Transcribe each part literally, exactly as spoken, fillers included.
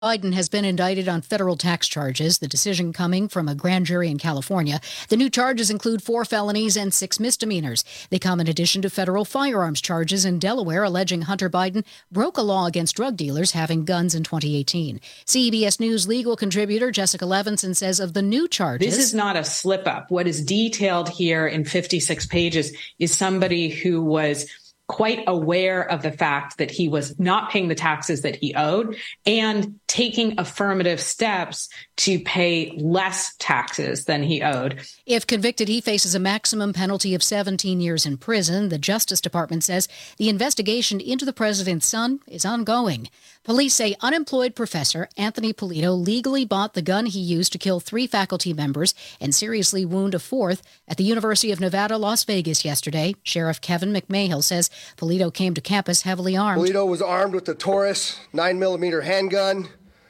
Biden has been indicted on federal tax charges, the decision coming from a grand jury in California. The new charges include four felonies and six misdemeanors. They come in addition to federal firearms charges in Delaware alleging Hunter Biden broke a law against drug dealers having guns in twenty eighteen. C B S News legal contributor Jessica Levinson says of the new charges... This is not a slip-up. What is detailed here in fifty-six pages is somebody who was quite aware of the fact that he was not paying the taxes that he owed and taking affirmative steps to pay less taxes than he owed. If convicted, he faces a maximum penalty of seventeen years in prison. The Justice Department says the investigation into the president's son is ongoing. Police say unemployed professor Anthony Polito legally bought the gun he used to kill three faculty members and seriously wound a fourth at the University of Nevada, Las Vegas yesterday. Sheriff Kevin McMahill says Polito came to campus heavily armed. Polito was armed with a Taurus nine millimeter handgun.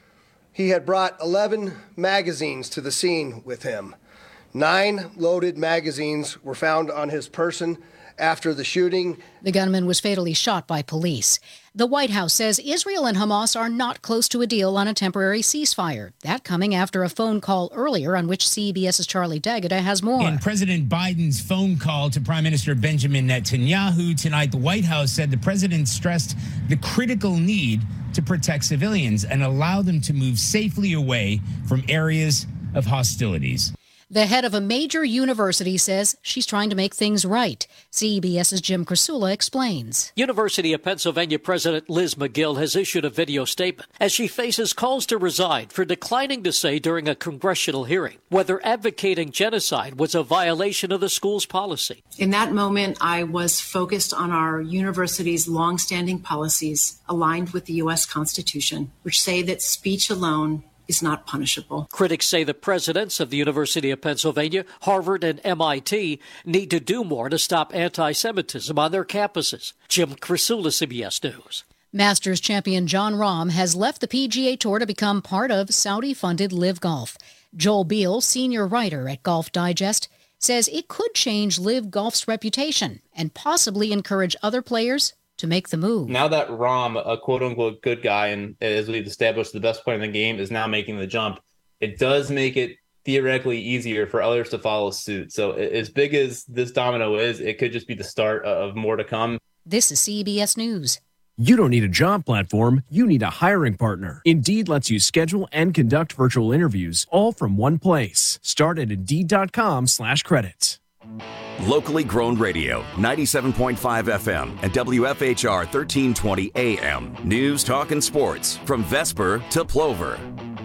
He had brought eleven magazines to the scene with him. Nine loaded magazines were found on his person after the shooting. The gunman was fatally shot by police. The White House says Israel and Hamas are not close to a deal on a temporary ceasefire. That coming after a phone call earlier on which CBS's Charlie D'Agata has more. In President Biden's phone call to Prime Minister Benjamin Netanyahu tonight, the White House said the president stressed the critical need to protect civilians and allow them to move safely away from areas of hostilities. The head of a major university says she's trying to make things right. CBS's Jim Krasula explains. University of Pennsylvania President Liz Magill has issued a video statement as she faces calls to resign for declining to say during a congressional hearing whether advocating genocide was a violation of the school's policy. In that moment, I was focused on our university's longstanding policies aligned with the U S Constitution, which say that speech alone is not punishable. Critics say the presidents of the University of Pennsylvania, Harvard, and M I T need to do more to stop anti-Semitism on their campuses. Jim Krasula, C B S News. Masters champion Jon Rahm has left the P G A Tour to become part of Saudi-funded Live Golf. Joel Beal, senior writer at Golf Digest, says it could change Live Golf's reputation and possibly encourage other players to make the move. Now that Rahm, a quote-unquote good guy, and as we've established the best player in the game, is now making the jump, it does make it theoretically easier for others to follow suit. So as big as this domino is, it could just be the start of more to come. This is C B S News. You don't need a job platform, you need a hiring partner. Indeed lets you schedule and conduct virtual interviews all from one place. Start at Indeed.com slash credits. Locally grown radio, ninety-seven point five F M and W F H R thirteen twenty A M. News, talk, and sports from Vesper to Plover.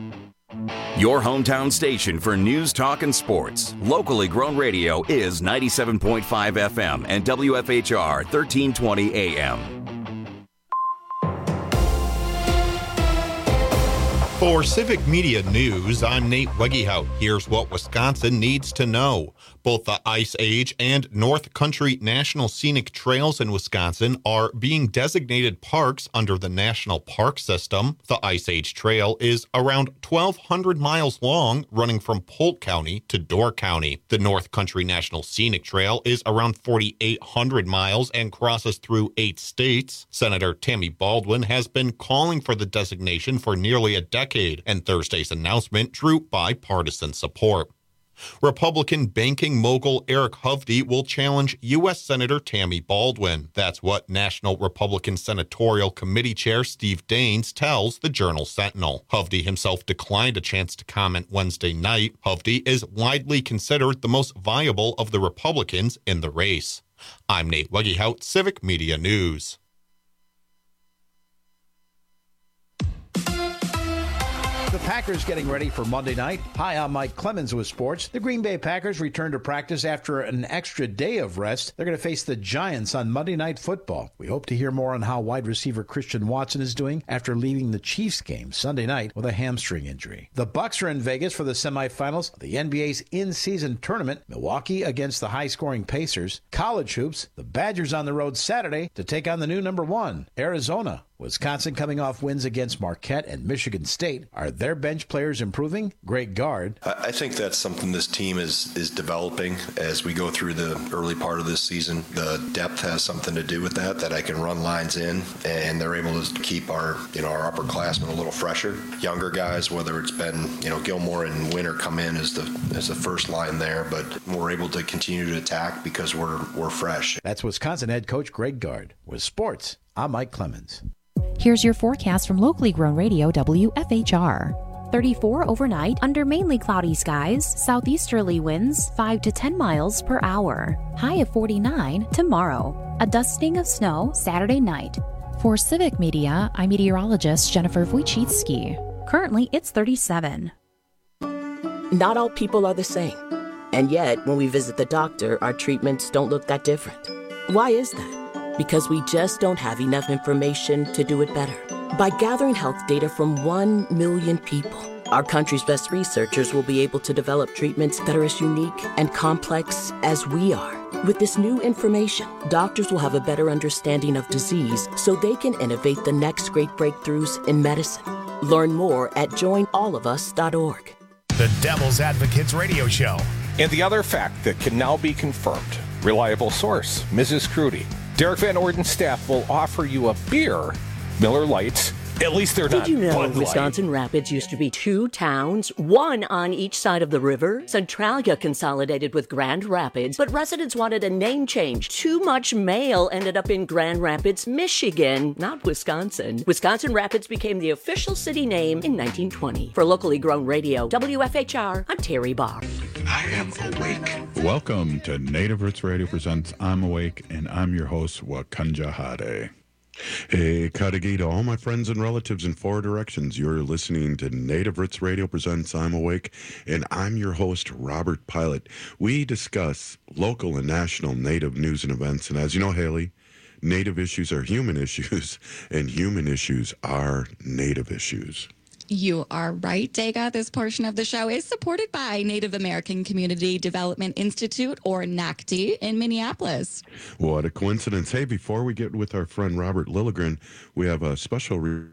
Your hometown station for news, talk, and sports. Locally grown radio is ninety-seven point five F M and W F H R thirteen twenty A M. For Civic Media News, I'm Nate Wegehout. Here's what Wisconsin needs to know. Both the Ice Age and North Country National Scenic Trails in Wisconsin are being designated parks under the National Park System. The Ice Age Trail is around twelve hundred miles long, running from Polk County to Door County. The North Country National Scenic Trail is around forty-eight hundred miles and crosses through eight states. Senator Tammy Baldwin has been calling for the designation for nearly a decade, and Thursday's announcement drew bipartisan support. Republican banking mogul Eric Hovde will challenge U S Senator Tammy Baldwin. That's what National Republican Senatorial Committee Chair Steve Daines tells the Journal-Sentinel. Hovde himself declined a chance to comment Wednesday night. Hovde is widely considered the most viable of the Republicans in the race. I'm Nate Wegehout, Civic Media News. The Packers getting ready for Monday night. Hi, I'm Mike Clemens with sports. The Green Bay Packers return to practice after an extra day of rest. They're going to face the Giants on Monday Night Football. We hope to hear more on how wide receiver Christian Watson is doing after leaving the Chiefs game Sunday night with a hamstring injury. The Bucks are in Vegas for the semifinals of the N B A's in-season tournament. Milwaukee against the high-scoring Pacers. College hoops. The Badgers on the road Saturday to take on the new number one, Arizona. Wisconsin coming off wins against Marquette and Michigan State. Are their bench players improving? Greg Gard. I think that's something this team is is developing as we go through the early part of this season. The depth has something to do with that, that I can run lines in, and they're able to keep our, you know, our upperclassmen a little fresher. Younger guys, whether it's been, you know, Gilmore and Winter come in as the as the first line there, but we're able to continue to attack because we're we're fresh. That's Wisconsin head coach Greg Gard. With sports, I'm Mike Clemens. Here's your forecast from locally grown radio W F H R. thirty-four overnight under mainly cloudy skies, southeasterly winds five to ten miles per hour. High of forty-nine tomorrow. A dusting of snow Saturday night. For Civic Media, I'm meteorologist Jennifer Wojcicki. Currently, it's thirty-seven. Not all people are the same. And yet, when we visit the doctor, our treatments don't look that different. Why is that? Because we just don't have enough information to do it better. By gathering health data from one million people, our country's best researchers will be able to develop treatments that are as unique and complex as we are. With this new information, doctors will have a better understanding of disease so they can innovate the next great breakthroughs in medicine. Learn more at join all of us dot org. The Devil's Advocates Radio Show. And the other fact that can now be confirmed. Reliable source, Missus Crudy. Derek Van Orden's staff will offer you a beer, Miller Lite. At least they're Did not you know Bud Light. Wisconsin Rapids used to be two towns, one on each side of the river? Centralia consolidated with Grand Rapids, but residents wanted a name change. Too much mail ended up in Grand Rapids, Michigan, not Wisconsin. Wisconsin Rapids became the official city name in nineteen twenty. For locally grown radio, W F H R, I'm Terry Barr. I am awake. Welcome to Native Roots Radio presents I'm Awake, and I'm your host, Wakanja Hade. Hey, Kadagi, to all my friends and relatives in four directions, you're listening to Native Roots Radio presents I'm Awake, and I'm your host, Robert Pilot. We discuss local and national Native news and events, and as you know, Haley, Native issues are human issues, and human issues are Native issues. You are right, Dega. This portion of the show is supported by Native American Community Development Institute, or NACD, in Minneapolis. What a coincidence. Hey, before we get with our friend Robert Lilligren, we have a special re-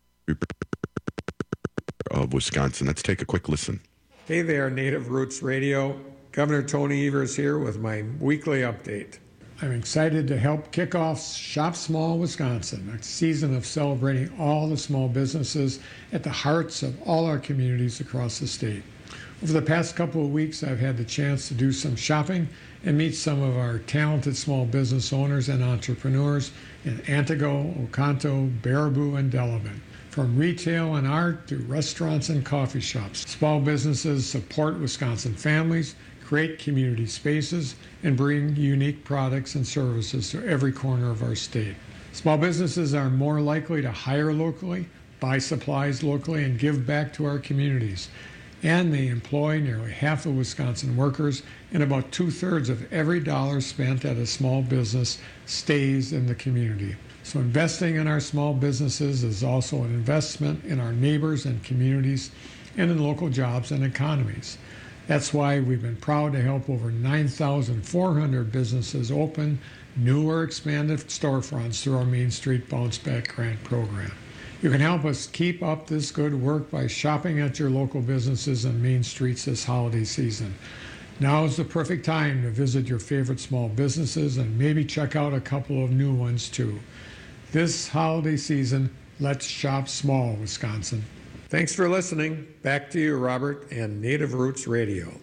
of Wisconsin. Let's take a quick listen. Hey there, Native Roots Radio. Governor Tony Evers here with my weekly update. I'm excited to help kick off Shop Small Wisconsin, a season of celebrating all the small businesses at the hearts of all our communities across the state. Over the past couple of weeks, I've had the chance to do some shopping and meet some of our talented small business owners and entrepreneurs in Antigo, Oconto, Baraboo, and Delavan. From retail and art to restaurants and coffee shops, small businesses support Wisconsin families, create community spaces, and bring unique products and services to every corner of our state. Small businesses are more likely to hire locally, buy supplies locally, and give back to our communities. And they employ nearly half of Wisconsin workers, and about two-thirds of every dollar spent at a small business stays in the community. So investing in our small businesses is also an investment in our neighbors and communities and in local jobs and economies. That's why we've been proud to help over nine thousand four hundred businesses open new or expanded storefronts through our Main Street Bounce Back Grant program. You can help us keep up this good work by shopping at your local businesses and main streets this holiday season. Now is the perfect time to visit your favorite small businesses and maybe check out a couple of new ones too. This holiday season, let's shop small, Wisconsin. Thanks for listening. Back to you, Robert, and Native Roots Radio.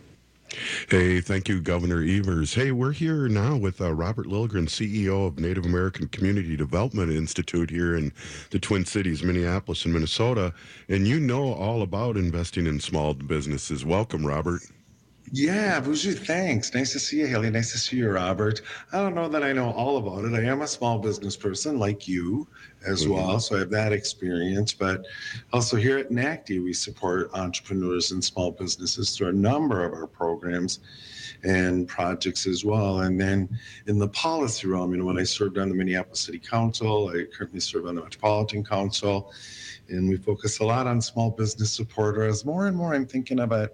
Hey, thank you, Governor Evers. Hey, we're here now with uh, Robert Lilligren, C E O of Native American Community Development Institute here in the Twin Cities, Minneapolis and Minnesota. And you know all about investing in small businesses. Welcome, Robert. Yeah, Buju, thanks. Nice to see you, Haley. Nice to see you, Robert. I don't know that I know all about it. I am a small business person like you as mm-hmm. well, so I have that experience. But also here at NACD, we support entrepreneurs and small businesses through a number of our programs and projects as well. And then in the policy realm, you know, when I served on the Minneapolis City Council, I currently serve on the Metropolitan Council, and we focus a lot on small business support. Or as more and more I'm thinking about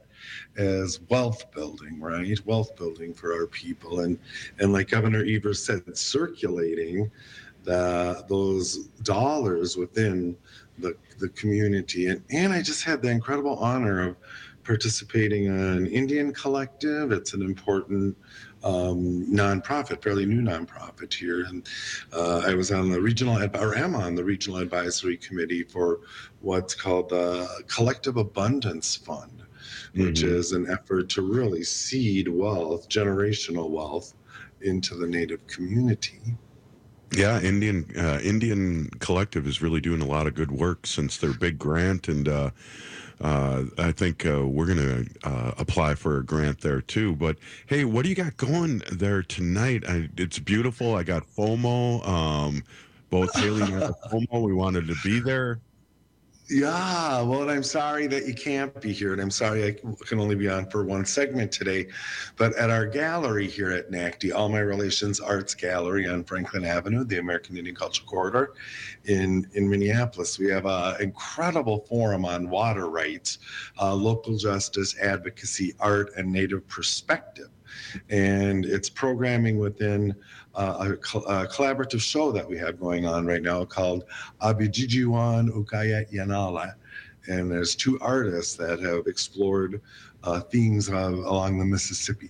as wealth building, right? Wealth building for our people. And and like Governor Evers said, circulating the, those dollars within the, the community. And, and I just had the incredible honor of participating in Indian Collective. It's an important um, nonprofit, fairly new nonprofit here. And uh, I was on the regional, or am on the regional advisory committee for what's called the Collective Abundance Fund, which mm-hmm. is an effort to really seed wealth, generational wealth, into the Native community. Yeah, Indian uh, Indian Collective is really doing a lot of good work since their big grant, and uh, uh, I think uh, we're going to uh, apply for a grant there too. But hey, what do you got going there tonight? I, it's beautiful. I got FOMO. Um, both Haley and I have FOMO. We wanted to be there. Yeah, well, and I'm sorry that you can't be here, and I'm sorry I can only be on for one segment today. But at our gallery here at N A C D, All My Relations Arts Gallery on Franklin Avenue, the American Indian Cultural Corridor in, in Minneapolis, we have an incredible forum on water rights, uh, local justice, advocacy, art, and Native perspective. And it's programming within uh, a, co- a collaborative show that we have going on right now called Abijijiwan Ukaya Yanala. And there's two artists that have explored uh, themes of, along the Mississippi.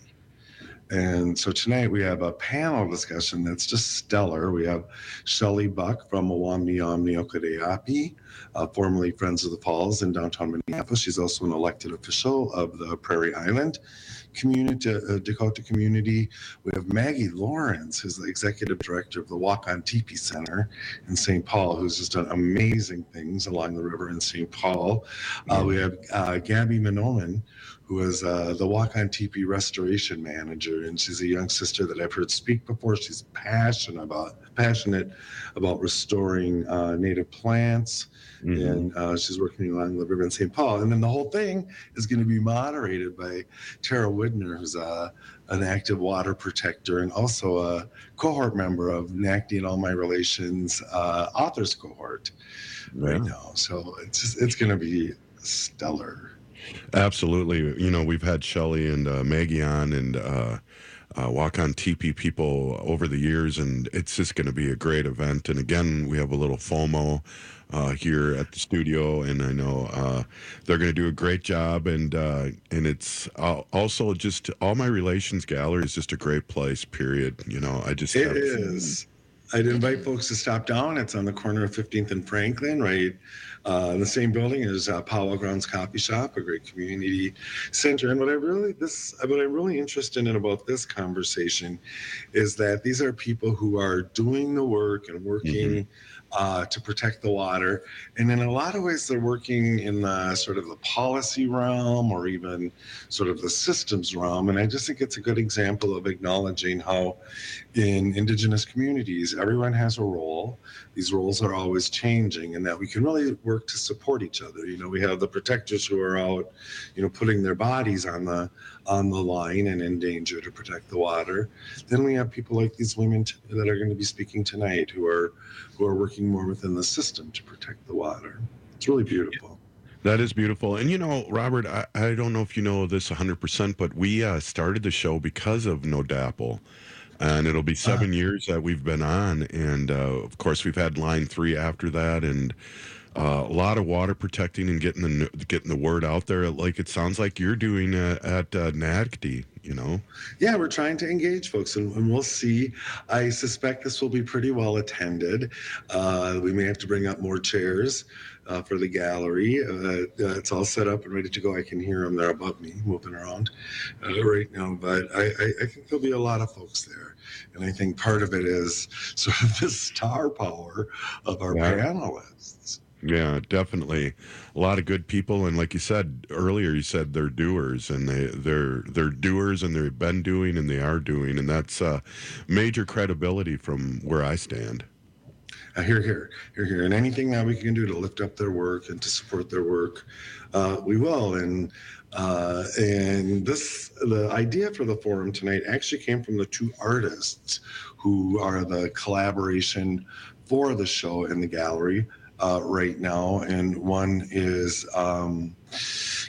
And so tonight we have a panel discussion that's just stellar. We have Shelley Buck from Owamni Omni Okadeapi, uh, formerly Friends of the Falls in downtown Minneapolis. She's also an elected official of the Prairie Island community, uh, Dakota community. We have Maggie Lawrence, who's the executive director of the Walk on Teepee Center in Saint Paul, who's just done amazing things along the river in Saint Paul. Uh, we have uh, Gabby Minoman, who is uh, the Walk on Teepee restoration manager, and she's a young sister that I've heard speak before. She's passionate about passionate about restoring uh, native plants, mm-hmm. and uh, she's working along the river in Saint Paul. And then the whole thing is going to be moderated by Tara Widner, who's uh, an active water protector and also a cohort member of N A C D and All My Relations uh, authors cohort yeah. right now. So it's just, it's going to be stellar. Absolutely. You know, we've had Shelley and uh, Maggie on and uh, uh, Walk on Teepee people over the years, and it's just going to be a great event. And again, we have a little FOMO uh, here at the studio, and I know uh, they're going to do a great job. And uh, and it's also just All My Relations Gallery is just a great place, period. You know, I just It have is. I'd invite folks to stop down. It's on the corner of fifteenth and Franklin, right uh, in the same building as uh, Powell Grounds Coffee Shop, a great community center. And what I really this what I'm really interested in about this conversation is that these are people who are doing the work and working mm-hmm. uh, to protect the water. And in a lot of ways, they're working in the sort of the policy realm or even sort of the systems realm. And I just think it's a good example of acknowledging how in Indigenous communities, everyone has a role. These roles are always changing, and that we can really work to support each other. You know, we have the protectors who are out, you know, putting their bodies on the on the line and in danger to protect the water. Then we have people like these women t- that are going to be speaking tonight who are who are working more within the system to protect the water. It's really beautiful. That is beautiful. And, you know, Robert, I, I don't know if you know this one hundred percent, but we uh, started the show because of No Dapple. And it'll be seven uh, years that we've been on. And, uh, of course, we've had Line three after that. And uh, a lot of water protecting and getting the getting the word out there, like it sounds like you're doing uh, at uh, N A C D, you know? Yeah, we're trying to engage folks, and, and we'll see. I suspect this will be pretty well attended. Uh, we may have to bring up more chairs uh, for the gallery. Uh, uh, it's all set up and ready to go. I can hear them. They're above me moving around uh, right now. But I, I, I think there'll be a lot of folks there. And I think part of it is sort of the star power of our yeah. panelists. Yeah, definitely. A lot of good people, and like you said earlier, you said they're doers, and they they're they're doers, and they've been doing, and they are doing, and that's uh, major credibility from where I stand. Uh, here, here, here, here, and anything that we can do to lift up their work and to support their work, uh, we will. And uh, and this the idea for the forum tonight actually came from the two artists who are the collaboration for the show in the gallery. Uh, right now, and one is um,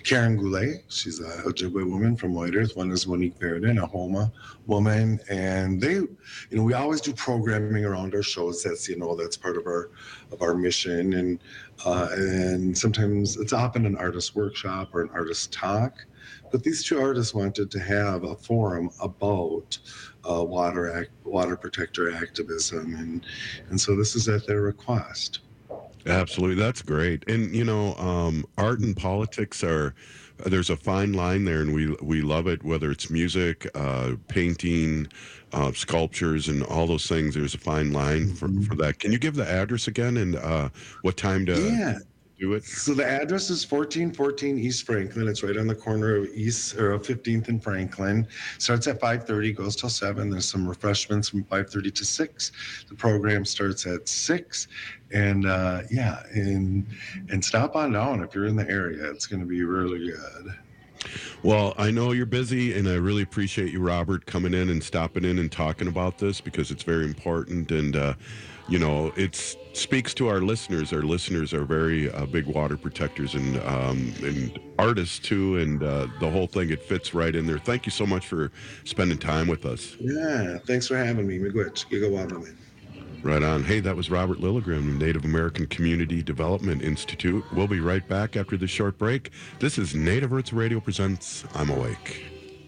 Karen Goulet. She's a Ojibwe woman from Whitehorse. One is Monique Verdon, a Homa woman. And they, you know, we always do programming around our shows. That's, you know, that's part of our of our mission. And uh, and sometimes it's often an artist workshop or an artist talk. But these two artists wanted to have a forum about uh, water act, water protector activism, and and so this is at their request. Absolutely, that's great. And you know, um, art and politics are there's a fine line there, and we we love it. Whether it's music, uh, painting, uh, sculptures, and all those things, there's a fine line for, for that. Can you give the address again and uh, what time to? Yeah. Do it. So the address is fourteen fourteen East Franklin. It's right on the corner of East or fifteenth and Franklin. Starts at five thirty, goes till seven. There's some refreshments from five thirty to six. The program starts at six. And uh, yeah, and and stop on down if you're in the area. It's going to be really good. Well, I know you're busy, and I really appreciate you, Robert, coming in and stopping in and talking about this because it's very important. And, uh, you know, it speaks to our listeners. Our listeners are very uh, big water protectors and um, and artists, too. And uh, the whole thing, it fits right in there. Thank you so much for spending time with us. Yeah, thanks for having me. Miigwech. Gigawabamin. Right on. Hey, that was Robert Lilligren, Native American Community Development Institute. We'll be right back after this short break. This is Native Roots Radio presents I'm Awake.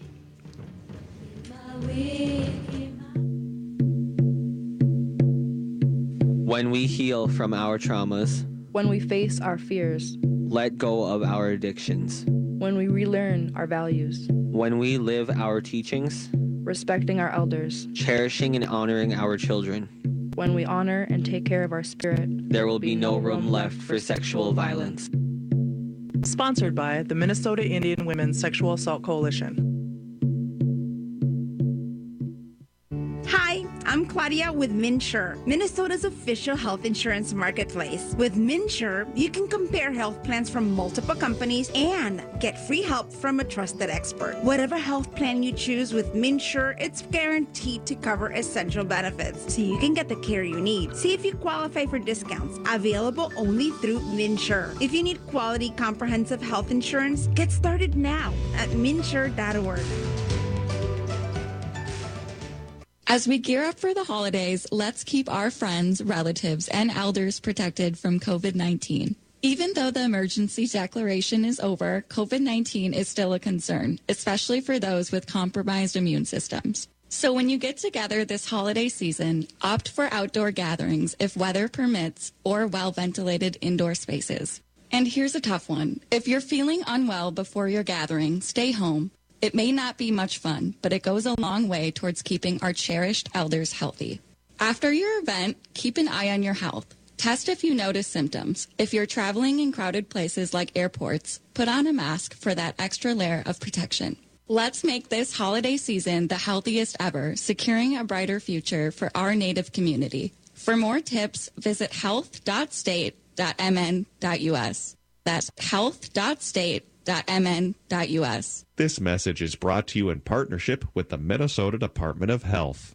When we heal from our traumas, when we face our fears, let go of our addictions, when we relearn our values, when we live our teachings, respecting our elders, cherishing and honoring our children, when we honor and take care of our spirit, there will be no room left for sexual violence. Sponsored by the Minnesota Indian Women's Sexual Assault Coalition. Hi, I'm Claudia with MNsure, Minnesota's official health insurance marketplace. With MNsure, you can compare health plans from multiple companies and get free help from a trusted expert. Whatever health plan you choose with MNsure, it's guaranteed to cover essential benefits, so you can get the care you need. See if you qualify for discounts, available only through MNsure. If you need quality, comprehensive health insurance, get started now at minsure dot org. As we gear up for the holidays, let's keep our friends, relatives, and elders protected from COVID nineteen. Even though the emergency declaration is over, COVID nineteen is still a concern, especially for those with compromised immune systems. So when you get together this holiday season, opt for outdoor gatherings if weather permits or well-ventilated indoor spaces. And here's a tough one. If you're feeling unwell before your gathering, stay home. It may not be much fun, but it goes a long way towards keeping our cherished elders healthy. After your event, keep an eye on your health. Test if you notice symptoms. If you're traveling in crowded places like airports, put on a mask for that extra layer of protection. Let's make this holiday season the healthiest ever, securing a brighter future for our Native community. For more tips, visit health dot state dot m n dot u s. That's health dot state dot m n dot u s. This message is brought to you in partnership with the Minnesota Department of Health.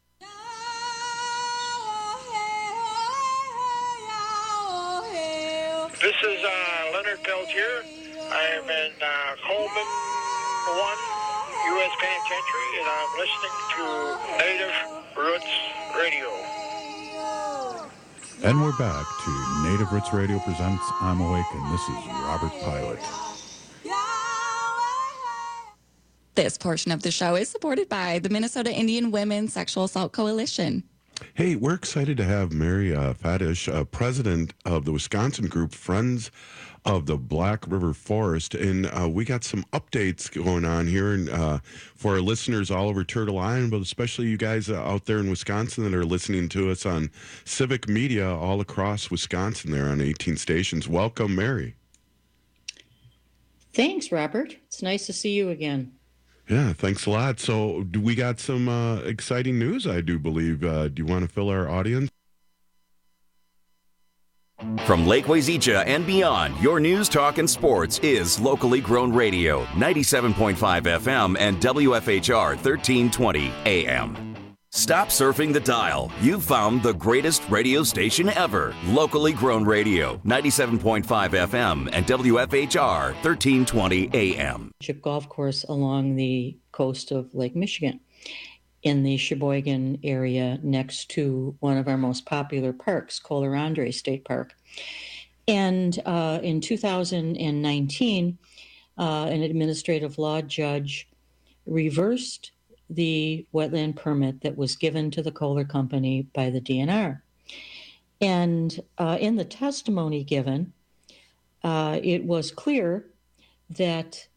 This is uh, Leonard Peltier. I am in uh, Coleman one, U S Penitentiary, and I'm listening to Native Roots Radio. And we're back to Native Roots Radio presents I'm Awake, and this is Robert Pilot. This portion of the show is supported by the Minnesota Indian Women's Sexual Assault Coalition. Hey, we're excited to have Mary uh, Fadish, uh, president of the Wisconsin group Friends of the Black River Forest, and uh, we got some updates going on here and uh, for our listeners all over Turtle Island, but especially you guys uh, out there in Wisconsin that are listening to us on civic media all across Wisconsin there on eighteen stations. Welcome, Mary. Thanks, Robert. It's nice to see you again. Yeah, thanks a lot. So do we got some uh, exciting news, I do believe. Uh, do you want to fill our audience? From Lake Wazeecha and beyond, your news, talk, and sports is locally grown radio, ninety-seven point five F M and W F H R thirteen twenty A M. Stop surfing the dial. You've found the greatest radio station ever. Locally grown radio, ninety-seven point five F M and W F H R, thirteen twenty A M. Chip golf course along the coast of Lake Michigan in the Sheboygan area next to one of our most popular parks, Kohler Andre State Park. And uh, in two thousand nineteen, uh, an administrative law judge reversed the wetland permit that was given to the Kohler Company by the D N R. And uh, in the testimony given, uh, it was clear that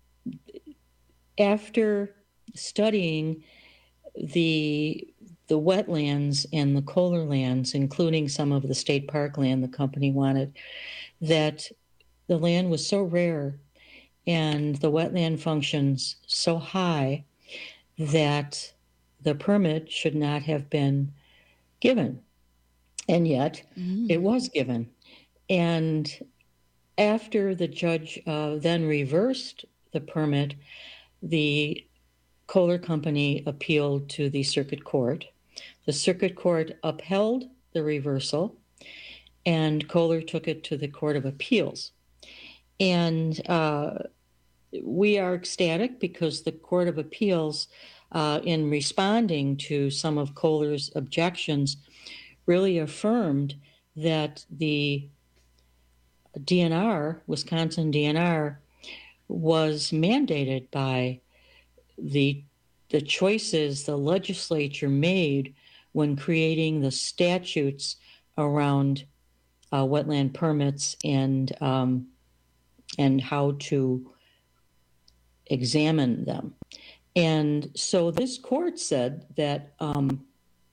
after studying the the wetlands and the Kohler lands, including some of the state park land the company wanted, that the land was so rare and the wetland functions so high that the permit should not have been given. And yet mm. it was given. And after the judge uh, then reversed the permit, the Kohler Company appealed to the circuit court. The circuit court upheld the reversal, and Kohler took it to the Court of Appeals. And uh, we are ecstatic because the Court of Appeals, uh, in responding to some of Kohler's objections, really affirmed that the D N R, Wisconsin D N R, was mandated by the the choices the legislature made when creating the statutes around uh, wetland permits and um, and how to examine them. And so this court said that um,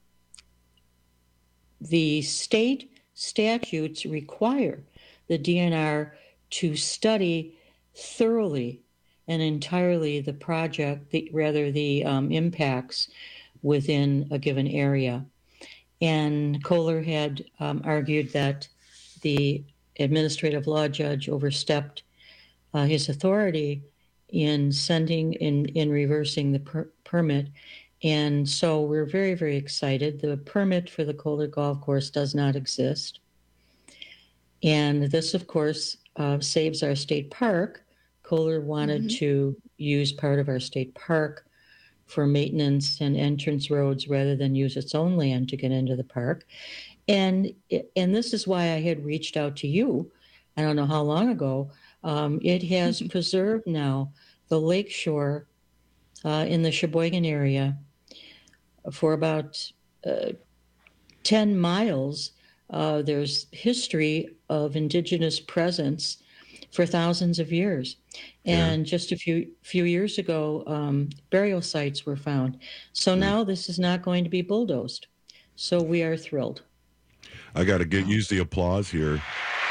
the state statutes require the D N R to study thoroughly and entirely the project, the, rather the um, impacts within a given area. And Kohler had um, argued that the administrative law judge overstepped uh, his authority in sending, in, in reversing the per- permit. And so we're very, very excited. The permit for the Kohler Golf Course does not exist. And this, of course, uh, saves our state park. Kohler wanted mm-hmm. to use part of our state park for maintenance and entrance roads rather than use its own land to get into the park. And and this is why I had reached out to you, I don't know how long ago. Um, it has mm-hmm. preserved now the lakeshore uh, in the Sheboygan area for about uh, ten miles. Uh, there's history of indigenous presence for thousands of years. And yeah. just a few few years ago, um, burial sites were found. So mm. now this is not going to be bulldozed. So we are thrilled. I got to get use the applause here.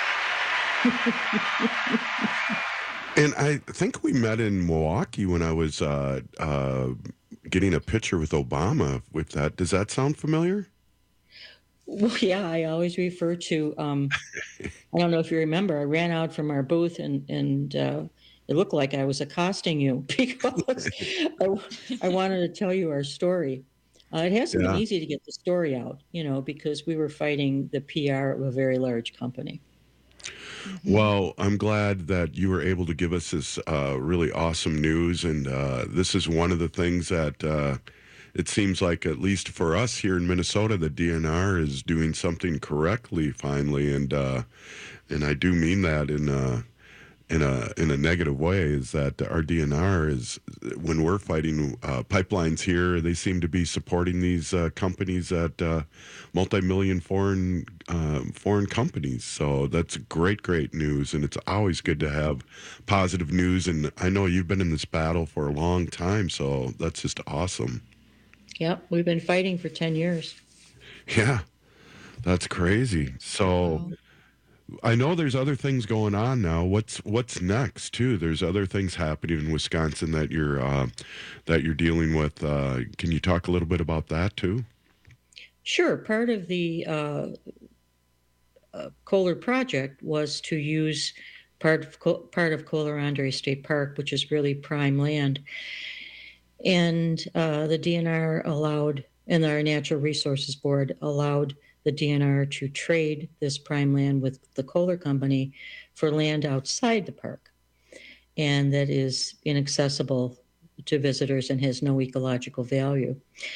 And I think we met in Milwaukee when I was uh, uh, getting a picture with Obama with that. Does that sound familiar? Well, yeah, I always refer to, um, I don't know if you remember, I ran out from our booth and, and uh, it looked like I was accosting you because I, I wanted to tell you our story. Uh, it hasn't yeah. been easy to get the story out, you know, because we were fighting the P R of a very large company. Well, I'm glad that you were able to give us this uh, really awesome news. And uh, this is one of the things that uh, it seems like, at least for us here in Minnesota, the D N R is doing something correctly finally. And uh, and I do mean that in a, in a in a negative way, is that our D N R is, when we're fighting uh, pipelines here, they seem to be supporting these uh, companies at uh, multi-million foreign uh, foreign companies. So that's great, great news. And it's always good to have positive news. And I know you've been in this battle for a long time, so that's just awesome. Yep, we've been fighting for ten years. Yeah, that's crazy. So I know there's other things going on now. What's what's next too? There's other things happening in Wisconsin that you're uh, that you're dealing with. Uh, can you talk a little bit about that too? Sure. Part of the uh, uh, Kohler project was to use part of part of Kohler Andre State Park, which is really prime land. And uh, the D N R allowed and our Natural Resources Board allowed the D N R to trade this prime land with the Kohler Company for land outside the park, and that is inaccessible to visitors and has no ecological value.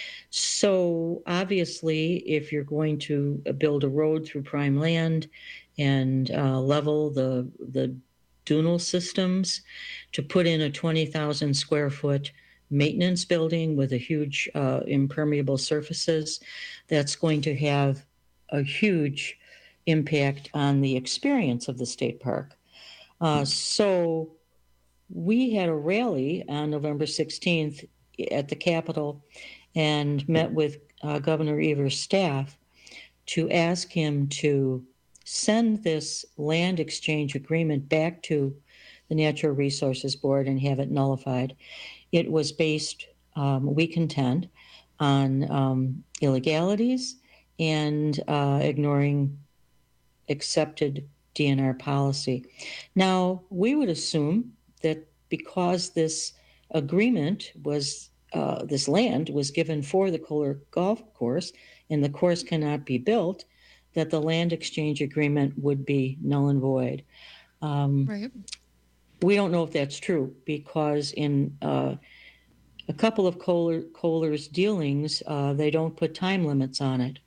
So obviously, if you're going to build a road through prime land and uh, level the the dunal systems, to put in a twenty thousand square foot maintenance building with a huge uh, impermeable surfaces, that's going to have a huge impact on the experience of the state park. Uh, so we had a rally on November sixteenth at the Capitol and met with uh, Governor Evers' staff to ask him to send this land exchange agreement back to the Natural Resources Board and have it nullified. It was based, um, we contend, on um, illegalities and uh, ignoring accepted D N R policy. Now, we would assume that because this agreement was, uh, this land was given for the Kohler Golf Course and the course cannot be built, that the land exchange agreement would be null and void. Um, right. We don't know if that's true because in uh, a couple of Kohler, Kohler's dealings, uh, they don't put time limits on it.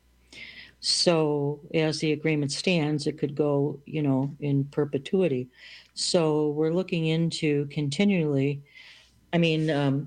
So as the agreement stands, it could go, you know, in perpetuity. So we're looking into continually, I mean, um,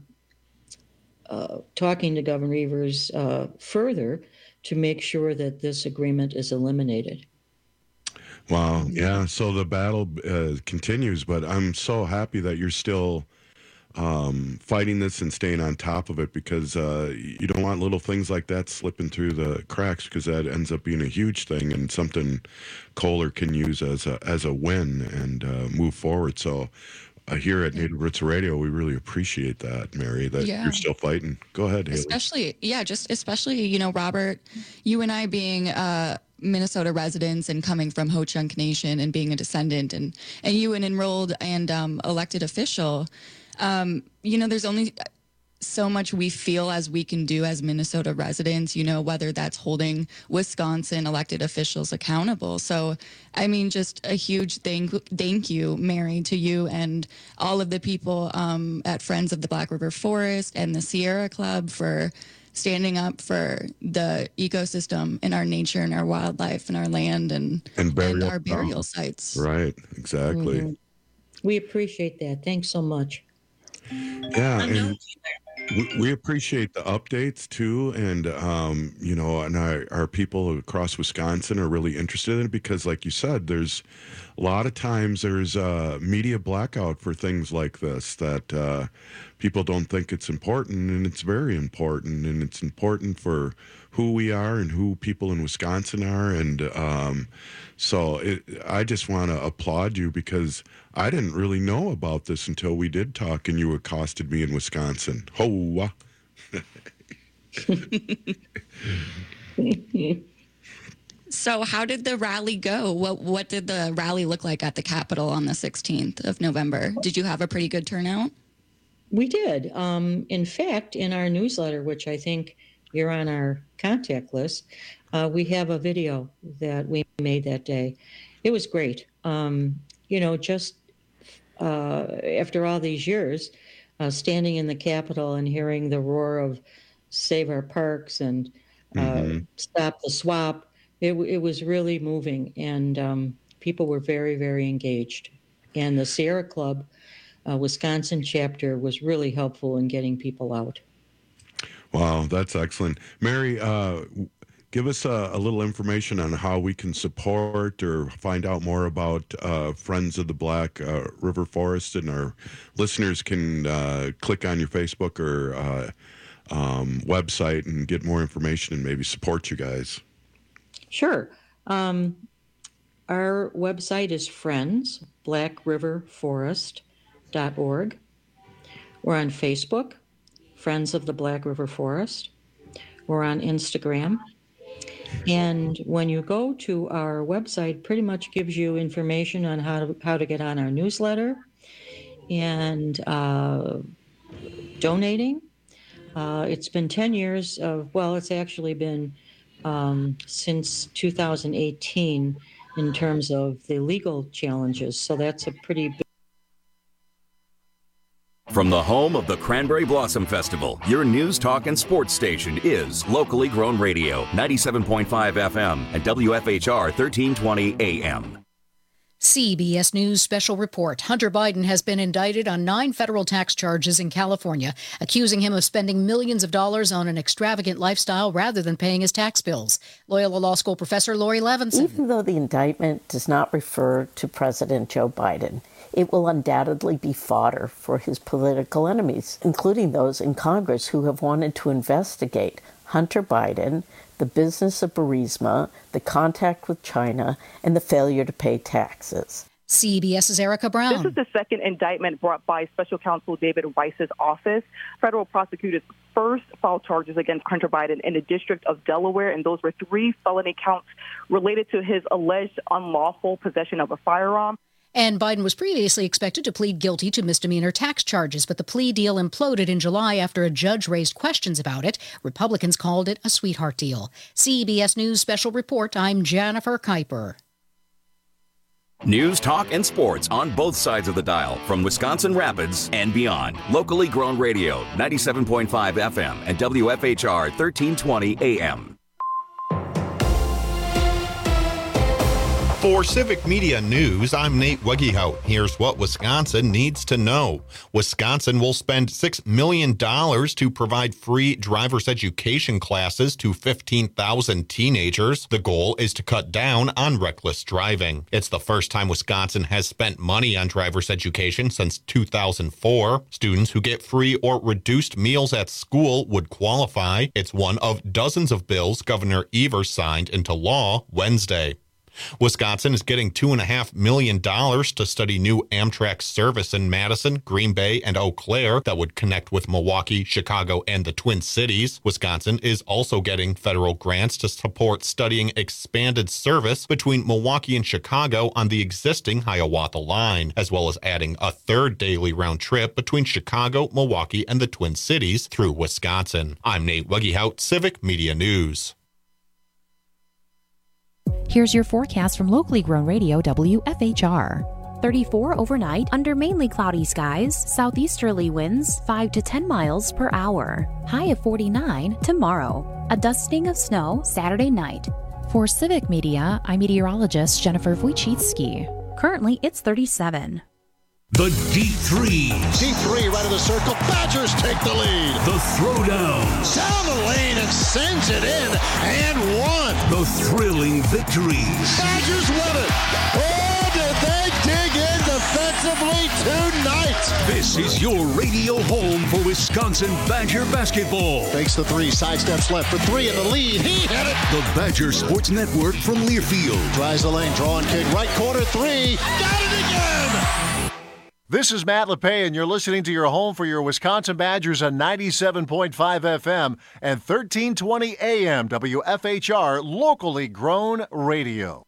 uh, talking to Governor Evers uh, further to make sure that this agreement is eliminated. Wow. Yeah. So the battle uh, continues, but I'm so happy that you're still um, fighting this and staying on top of it, because uh, you don't want little things like that slipping through the cracks, because that ends up being a huge thing and something Kohler can use as a as a win and uh, move forward. So uh, here at Native Roots Radio, we really appreciate that, Mary, that Yeah. you're still fighting. Go ahead, Haley. Especially, yeah, just especially, you know, Robert, you and I being uh, Minnesota residents and coming from Ho-Chunk Nation and being a descendant, and, and you an enrolled and um, elected official, um, you know, there's only so much we feel as we can do as Minnesota residents, you know, whether that's holding Wisconsin elected officials accountable. So, I mean, just a huge thank, thank you, Mary, to you and all of the people um, at Friends of the Black River Forest and the Sierra Club for standing up for the ecosystem and our nature and our wildlife and our land and, And burial and our burial grounds. sites. Right. Exactly. Mhm. We appreciate that. Thanks so much. Yeah, and we, we appreciate the updates too, and um, you know, and our, our people across Wisconsin are really interested in it because, like you said, there's a lot of times there's a media blackout for things like this that uh, people don't think it's important, and it's very important, and it's important for who we are and who people in Wisconsin are, and um, so it, I just want to applaud you because I didn't really know about this until we did talk and you accosted me in Wisconsin. Ho! So how did the rally go? What what did the rally look like at the Capitol on the sixteenth of November? Did you have a pretty good turnout? We did. Um, in fact, in our newsletter, which I think you're on our contact list, uh, we have a video that we made that day. It was great. Um, you know, just uh, after all these years, uh, standing in the Capitol and hearing the roar of Save Our Parks and uh, Mm-hmm. Stop the Swap, it, w- it was really moving, and um, people were very, very engaged. And the Sierra Club uh, Wisconsin chapter was really helpful in getting people out. Wow, that's excellent. Mary, uh, give us a, a little information on how we can support or find out more about uh, Friends of the Black uh, River Forest, and our listeners can uh, click on your Facebook or uh, um, website and get more information and maybe support you guys. Sure. Um, our website is friends black river forest dot org. We're on Facebook, Friends of the Black River Forest. We're on Instagram. And when you go to our website, pretty much gives you information on how to, how to get on our newsletter and uh, donating. Uh, it's been ten years of, well, it's actually been um, since two thousand eighteen in terms of the legal challenges. So that's a pretty big. From the home of the Cranberry Blossom Festival, your news, talk, and sports station is Locally Grown Radio, ninety-seven point five F M and W F H R thirteen twenty A M. C B S News Special Report. Hunter Biden has been indicted on nine federal tax charges in California, accusing him of spending millions of dollars on an extravagant lifestyle rather than paying his tax bills. Loyola Law School professor Lori Levinson. Even though the indictment does not refer to President Joe Biden, it will undoubtedly be fodder for his political enemies, including those in Congress who have wanted to investigate Hunter Biden, the business of Burisma, the contact with China, and the failure to pay taxes. CBS's Erica Brown. This is the second indictment brought by Special Counsel David Weiss's office. Federal prosecutors first filed charges against Hunter Biden in the District of Delaware, and those were three felony counts related to his alleged unlawful possession of a firearm. And Biden was previously expected to plead guilty to misdemeanor tax charges, but the plea deal imploded in July after a judge raised questions about it. Republicans called it a sweetheart deal. C B S News Special Report, I'm Jennifer Kuiper. News, talk, and sports on both sides of the dial from Wisconsin Rapids and beyond. Locally Grown Radio, ninety-seven point five F M and W F H R thirteen twenty A M. For Civic Media News, I'm Nate Wegehout. Here's what Wisconsin needs to know. Wisconsin will spend six million dollars to provide free driver's education classes to fifteen thousand teenagers. The goal is to cut down on reckless driving. It's the first time Wisconsin has spent money on driver's education since two thousand four. Students who get free or reduced meals at school would qualify. It's one of dozens of bills Governor Evers signed into law Wednesday. Wisconsin is getting two point five million dollars to study new Amtrak service in Madison, Green Bay, and Eau Claire that would connect with Milwaukee, Chicago, and the Twin Cities. Wisconsin is also getting federal grants to support studying expanded service between Milwaukee and Chicago on the existing Hiawatha line, as well as adding a third daily round trip between Chicago, Milwaukee, and the Twin Cities through Wisconsin. I'm Nate Wegehout, Civic Media News. Here's your forecast from Locally Grown Radio W F H R. thirty-four overnight under mainly cloudy skies, southeasterly winds five to ten miles per hour. High of forty-nine tomorrow. A dusting of snow Saturday night. For Civic Media, I'm meteorologist Jennifer Wojcicki. Currently, it's thirty-seven. The Deep Threes. Deep three right of the circle. Badgers take the lead. The Throwdowns. Down the lane and sends it in and one. The thrilling victories. Badgers win it. Oh, did they dig in defensively tonight? This is your radio home for Wisconsin Badger basketball. Fakes the three, sidesteps left for three in the lead. He hit it. The Badger Sports Network from Learfield. Tries the lane, draw and kick, right corner three. Got it again. This is Matt LePay, and you're listening to your home for your Wisconsin Badgers on ninety-seven point five F M and thirteen twenty A M W F H R, Locally Grown Radio.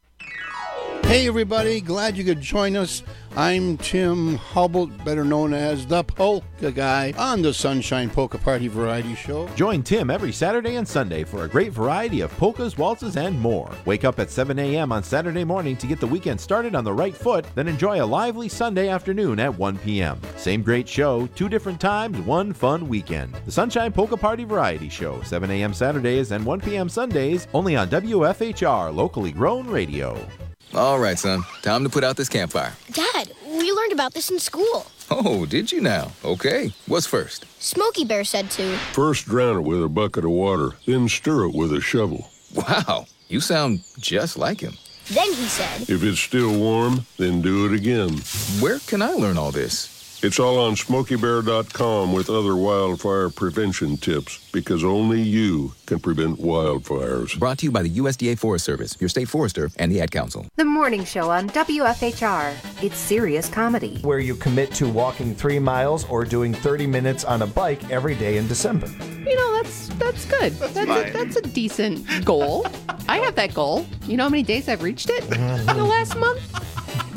Hey, everybody. Glad you could join us. I'm Tim Hubble, better known as the Polka Guy, on the Sunshine Polka Party Variety Show. Join Tim every Saturday and Sunday for a great variety of polkas, waltzes, and more. Wake up at seven A M on Saturday morning to get the weekend started on the right foot, then enjoy a lively Sunday afternoon at one P M Same great show, two different times, one fun weekend. The Sunshine Polka Party Variety Show, seven A M Saturdays and one P M Sundays, only on W F H R, Locally Grown Radio. All right, son. Time to put out this campfire. Dad, we learned about this in school. Oh, did you now? Okay. What's first? Smokey Bear said to. First drown it with a bucket of water, then stir it with a shovel. Wow. You sound just like him. Then he said. If it's still warm, then do it again. Where can I learn all this? It's all on smokey bear dot com with other wildfire prevention tips, because only you can prevent wildfires. Brought to you by the U S D A Forest Service, your state forester, and the Ad Council. The morning show on W F H R. It's serious comedy. Where you commit to walking three miles or doing thirty minutes on a bike every day in December. You know, that's that's good. That's, that's, a, that's a decent goal. I have that goal. You know how many days I've reached it in the last month?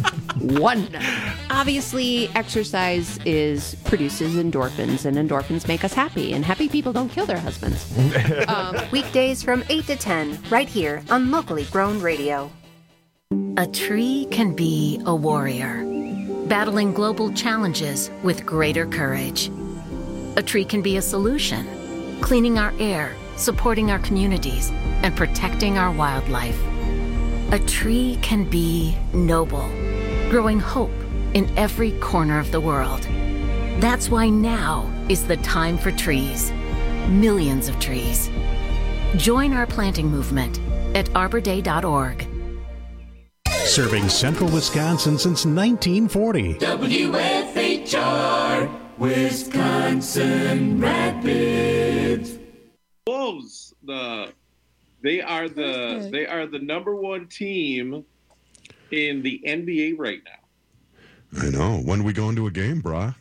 One. Obviously, exercise is produces endorphins, and endorphins make us happy, and happy people don't kill their husbands. um, Weekdays from eight to ten, right here on Locally Grown Radio. A tree can be a warrior, battling global challenges with greater courage. A tree can be a solution, cleaning our air, supporting our communities, and protecting our wildlife. A tree can be noble, growing hope in every corner of the world. That's why now is the time for trees. Millions of trees. Join our planting movement at arbor day dot org. Serving central Wisconsin since nineteen forty. W F H R, Wisconsin Rapids. Wolves, the they are the they are the number one team in the N B A right now. I know. When do we go into a game, brah?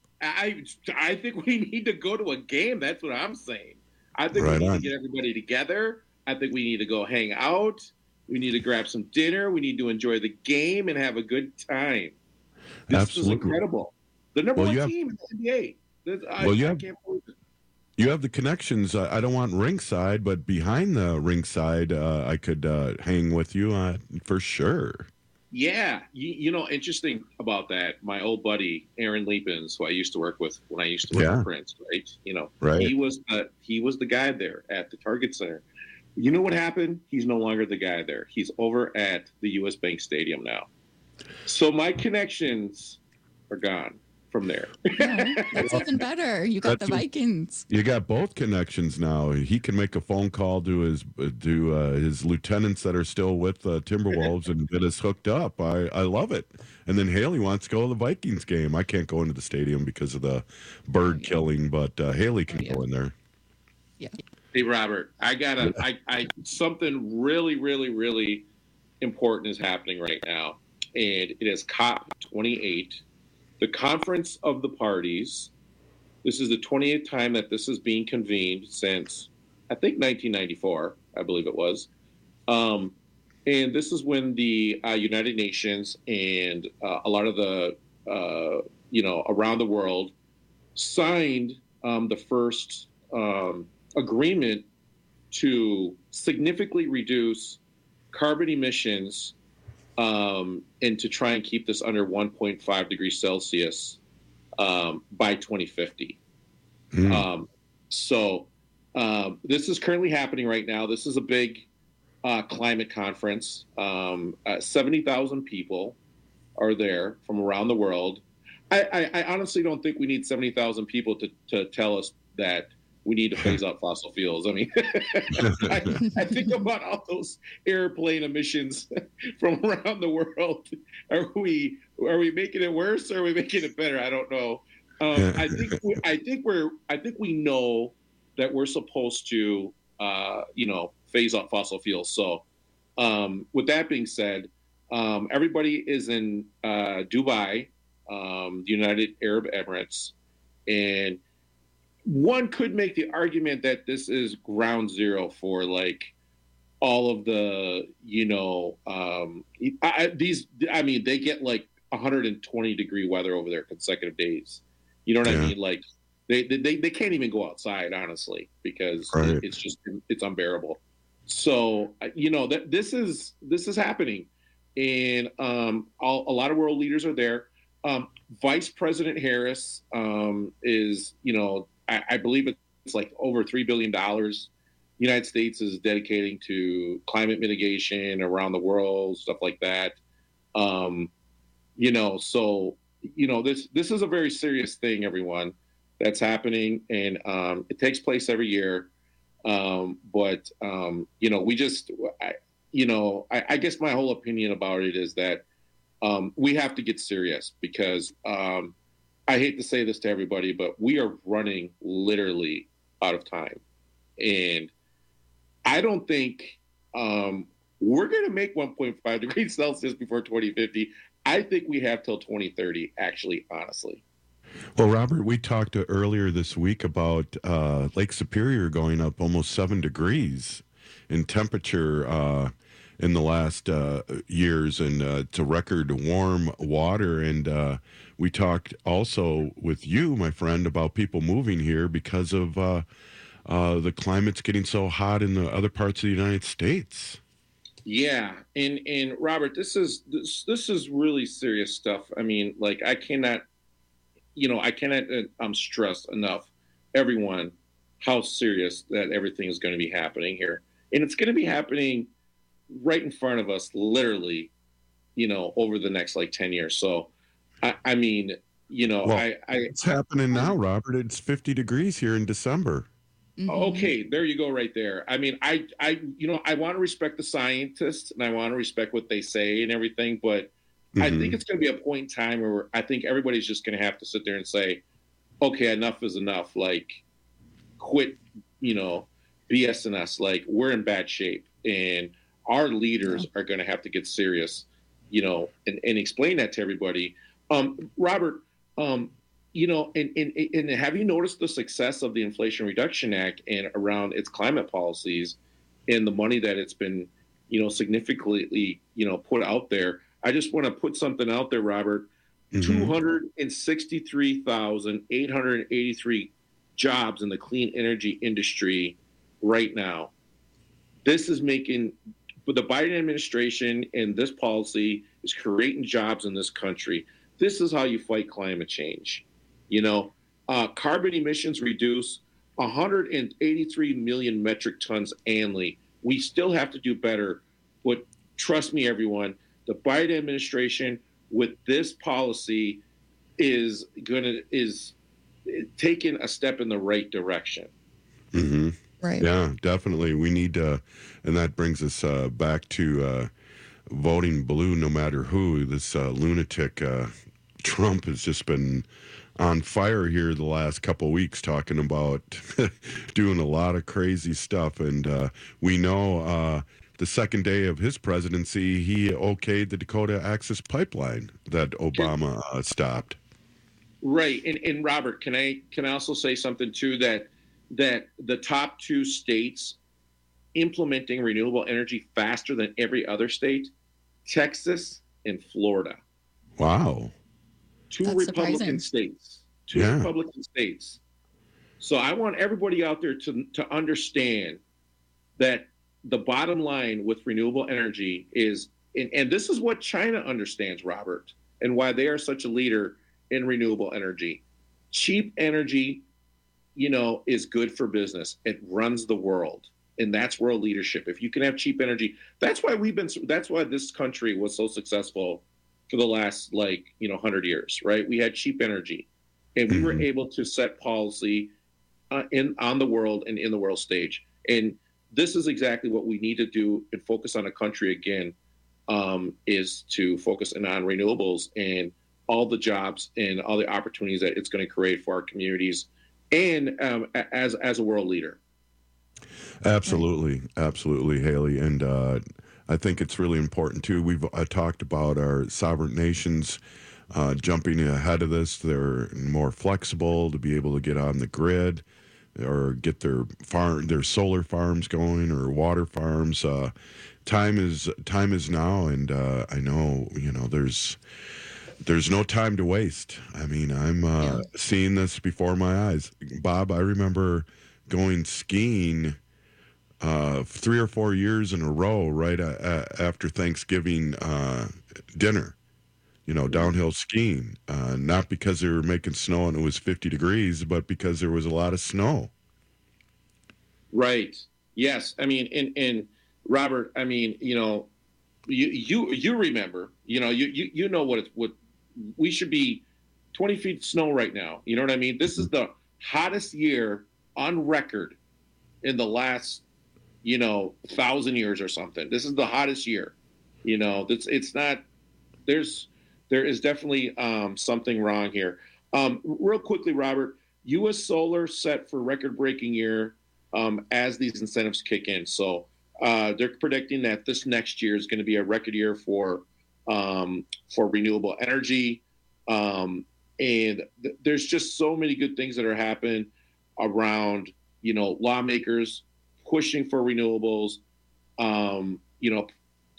I I think we need to go to a game. That's what I'm saying. I think Right we need on. to get everybody together. I think we need to go hang out. We need to grab some dinner. We need to enjoy the game and have a good time. This Absolutely. is incredible. The number Well, one you have- team in the N B A. This, I, Well, you I have- can't believe it. You have the connections. I, I don't want ringside, but behind the ringside, uh, I could uh, hang with you uh, for sure. Yeah, you, you know, interesting about that. My old buddy Aaron Leapins, who I used to work with when I used to work Yeah. for Prince, right? You know, Right. he was the he was the guy there at the Target Center. You know what happened? He's no longer the guy there. He's over at the U S Bank Stadium now. So my connections are gone from there. That's even better. You got That's the a- Vikings. You got both connections now. He can make a phone call to his to uh, his lieutenants that are still with uh, Timberwolves and get us hooked up. I, I love it. And then Haley wants to go to the Vikings game. I can't go into the stadium because of the bird killing, but uh, Haley can go in there. Hey Robert, I gotta I, I something really, really, really important is happening right now. And it is COP twenty-eight, the Conference of the Parties. This is the twentieth time that this is being convened since I think nineteen ninety-four, I believe it was. Um, and this is when the uh, United Nations and uh, a lot of the uh, you know around the world signed um, the first um, agreement to significantly reduce carbon emissions um, and to try and keep this under one point five degrees Celsius um, by twenty fifty. Mm. Um, so um, this is currently happening right now. This is a big uh, climate conference. Um, uh, seventy thousand people are there from around the world. I, I, I honestly don't think we need seventy thousand people to, to tell us that we need to phase out fossil fuels. I mean, I, I think about all those airplane emissions from around the world. Are we are we making it worse or are we making it better? I don't know. Um, I think we, I think we're I think we know that we're supposed to uh, you know phase out fossil fuels. So um, with that being said, um, everybody is in uh, Dubai, um, the United Arab Emirates, and one could make the argument that this is ground zero for like all of the, you know, um, I, these, I mean, they get like one hundred twenty degree weather over there consecutive days. You know what Yeah. I mean? Like they, they, they can't even go outside, honestly, because Right. it's just, it's unbearable. So, you know, that this is, this is happening. And um, all, a lot of world leaders are there. Um, Vice President Harris um, is, you know, I, I believe it's like over three billion dollars the United States is dedicating to climate mitigation around the world, stuff like that. Um, you know, so, you know, this this is a very serious thing, everyone, that's happening. And um, it takes place every year. Um, but, um, you know, we just, I, you know, I, I guess my whole opinion about it is that um, we have to get serious because um, I hate to say this to everybody, but we are running literally out of time. And I don't think um, we're going to make one point five degrees Celsius before twenty fifty. I think we have till twenty thirty, actually, honestly. Well, Robert, we talked uh, earlier this week about uh, Lake Superior going up almost seven degrees in temperature. Uh, in the last uh, years, and uh, it's a record warm water. And uh, we talked also with you, my friend, about people moving here because of uh, uh, the climate's getting so hot in the other parts of the United States. Yeah, and and Robert, this is this this is really serious stuff. I mean, like I cannot, you know, I cannot um, stress enough, everyone, how serious that everything is going to be happening here, and it's going to be happening right in front of us, literally, you know, over the next like ten years. So, I, I mean, you know, well, I, I it's happening now, Robert. It's fifty degrees here in December. Okay, there you go, right there. I mean, I, I, you know, I want to respect the scientists and I want to respect what they say and everything, but mm-hmm. I think it's going to be a point in time where I think everybody's just going to have to sit there and say, okay, enough is enough. Like, quit, you know, BSing us. Like, we're in bad shape, and our leaders yeah. are going to have to get serious, you know, and, and explain that to everybody. Um, Robert, um, you know, and, and, and have you noticed the success of the Inflation Reduction Act and around its climate policies and the money that it's been, you know, significantly, you know, put out there? I just want to put something out there, Robert. Mm-hmm. two hundred sixty-three thousand eight hundred eighty-three jobs in the clean energy industry right now. This is making, but the Biden administration and this policy is creating jobs in this country. This is how you fight climate change. You know, uh, carbon emissions reduce one hundred eighty-three million metric tons annually. We still have to do better. But trust me, everyone, the Biden administration with this policy is going to is taking a step in the right direction. Mm-hmm. Right. Yeah, definitely. We need to, and that brings us uh, back to uh, voting blue no matter who. This uh, lunatic uh, Trump has just been on fire here the last couple of weeks, talking about doing a lot of crazy stuff. And uh, we know uh, the second day of his presidency, he okayed the Dakota Access Pipeline that Obama uh, stopped. Right. And, and Robert, can I can I also say something too, that that the top two states implementing renewable energy faster than every other state, Texas and Florida. Wow. Two That's Republican surprising. states. Two Yeah. Republican states. So I want everybody out there to to understand that the bottom line with renewable energy is, and, and this is what China understands, Robert, and why they are such a leader in renewable energy. Cheap energy, you know, is good for business. It runs the world. And that's world leadership. If you can have cheap energy, that's why we've been, that's why this country was so successful for the last, like, you know, one hundred years, right? We had cheap energy, and we were able to set policy uh, in on the world and in the world stage. And this is exactly what we need to do and focus on a country again, um, is to focus in on renewables and all the jobs and all the opportunities that it's going to create for our communities and um, as as a world leader. Absolutely, absolutely, Haley, and uh, I think it's really important too. We've uh, talked about our sovereign nations uh, jumping ahead of this. They're more flexible to be able to get on the grid or get their farm, their solar farms going or water farms. Uh, time is time is now, and uh, I know you know there's. There's no time to waste. I mean, I'm uh, yeah. seeing this before my eyes. Bob, I remember going skiing uh, three or four years in a row right a- a- after Thanksgiving uh, dinner, you know, downhill skiing. Uh, not because they were making snow and it was fifty degrees, but because there was a lot of snow. Right. Yes. I mean, and, and Robert, I mean, you know, you you you remember, you know, you you, you know what it's what we should be twenty feet of snow right now. You know what I mean? This is the hottest year on record in the last, you know, thousand years or something. This is the hottest year. You know, it's it's not. There's there is definitely um, something wrong here. Um, real quickly, Robert, U S Solar set for record-breaking year um, as these incentives kick in. So uh, they're predicting that this next year is going to be a record year for. Um, for renewable energy. Um, and th- there's just so many good things that are happening around, you know, lawmakers pushing for renewables, um, you know,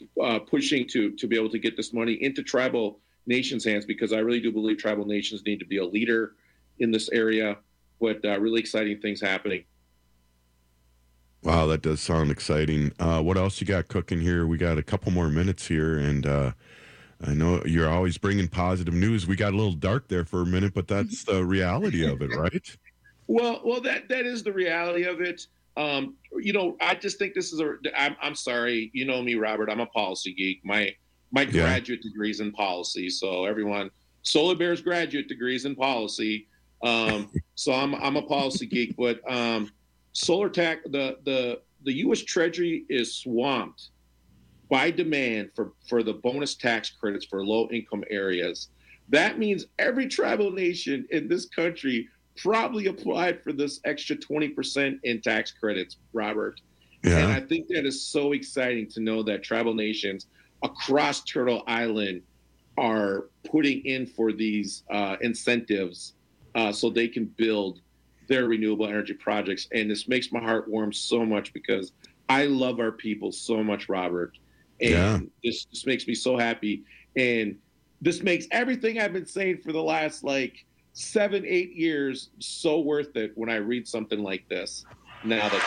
uh, pushing to to be able to get this money into tribal nations' hands, because I really do believe tribal nations need to be a leader in this area. But uh, really exciting things happening. Wow, that does sound exciting. Uh, what else you got cooking here? We got a couple more minutes here, and uh, I know you're always bringing positive news. We got a little dark there for a minute, but that's the reality of it, right? Well, well, that that is the reality of it. Um, you know, I just think this is a. I'm, I'm sorry, you know me, Robert. I'm a policy geek. My my Yeah. graduate degree's in policy, so everyone, Solar Bear's graduate degrees in policy. Um, so I'm I'm a policy geek, but um, solar tax, the the the U S Treasury is swamped by demand for for the bonus tax credits for low income areas. That means every tribal nation in this country probably applied for this extra twenty percent in tax credits, Robert. Yeah. And I think that is so exciting to know that tribal nations across Turtle Island are putting in for these uh, incentives uh, so they can build their renewable energy projects. And this makes my heart warm so much because I love our people so much, Robert. And Yeah. this, this makes me so happy. And this makes everything I've been saying for the last like seven, eight years so worth it when I read something like this. Now that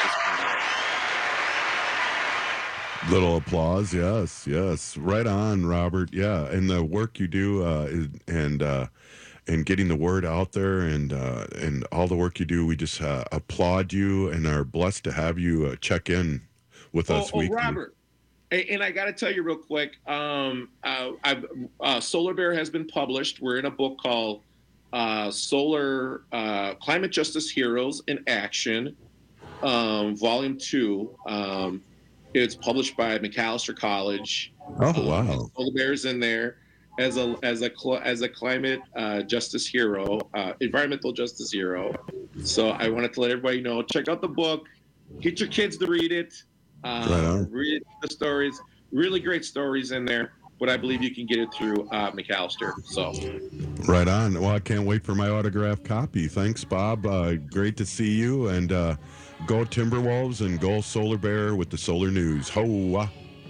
this Little applause, yes, yes, right on, Robert. Yeah, and the work you do, uh, is, and uh, and getting the word out there, and uh, and all the work you do, we just uh, applaud you and are blessed to have you uh, check in with oh, us oh, weekly. Robert, and, and I got to tell you real quick, um, uh, I've, uh, Solar Bear has been published. We're in a book called uh, Solar uh, Climate Justice Heroes in Action, um, Volume Two. Um, It's published by Macalester College. Oh wow! Solar Bear's in there as a as a cl- as a climate uh, justice hero, uh, environmental justice hero. So I wanted to let everybody know. Check out the book. Get your kids to read it. Uh, Right on. Read the stories. Really great stories in there. But I believe you can get it through uh, Macalester. So Right on. Well, I can't wait for my autographed copy. Thanks, Bob. Uh, great to see you, and uh, go Timberwolves and go Solar Bear with the Solar News. Ho!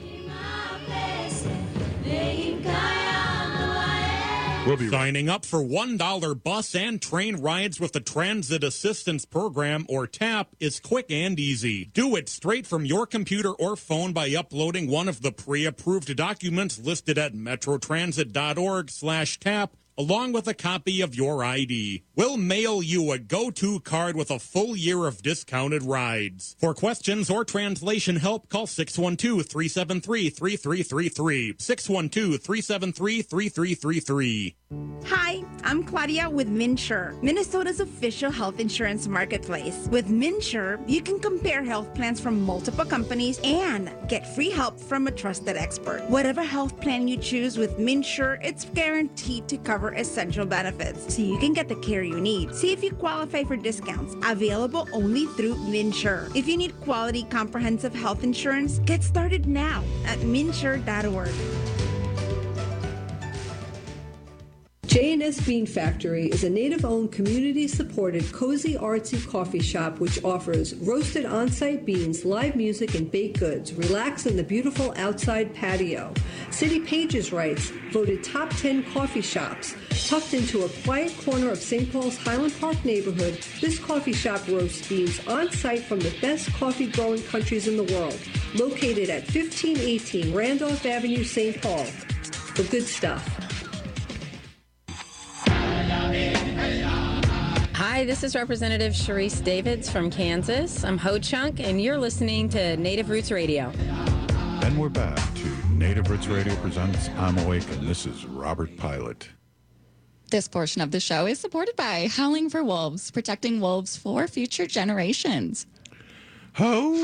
We'll be signing up for one dollar bus and train rides with the Transit Assistance Program, or TAP, is quick and easy. Do it straight from your computer or phone by uploading one of the pre-approved documents listed at metrotransit.org slash tap, along with a copy of your I D. We'll mail you a go-to card with a full year of discounted rides. For questions or translation help, call six one two, three seven three, three three three three. six one two, three seven three, three three three three. Hi, I'm Claudia with MinSure, Minnesota's official health insurance marketplace. With MinSure, you can compare health plans from multiple companies and get free help from a trusted expert. Whatever health plan you choose with MinSure, it's guaranteed to cover essential benefits, so you can get the care you need. See if you qualify for discounts, available only through MinSure. If you need quality, comprehensive health insurance, get started now at minsure dot org. J and S Bean Factory is a native-owned, community-supported, cozy, artsy coffee shop which offers roasted on-site beans, live music, and baked goods. Relax in the beautiful outside patio. City Pages writes, voted top ten coffee shops. Tucked into a quiet corner of Saint Paul's Highland Park neighborhood, this coffee shop roasts beans on-site from the best coffee-growing countries in the world. Located at fifteen eighteen Randolph Avenue, Saint Paul. The good stuff. Hi, this is Representative Sharice Davids from Kansas. I'm Ho Chunk, and you're listening to Native Roots Radio. And we're back to Native Roots Radio presents I'm Awake, and this is Robert Pilot. This portion of the show is supported by Howling for Wolves, protecting wolves for future generations. Ho!